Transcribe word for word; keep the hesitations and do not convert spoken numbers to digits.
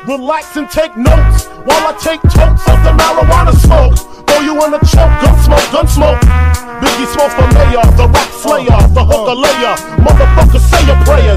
Relax and take notes while I take totes of the marijuana smoke. Throw you in a choke, gun smoke, gun smoke. Biggie Smalls for mayor, the rock slayer, the hooker layer. Motherfucker, say your prayers.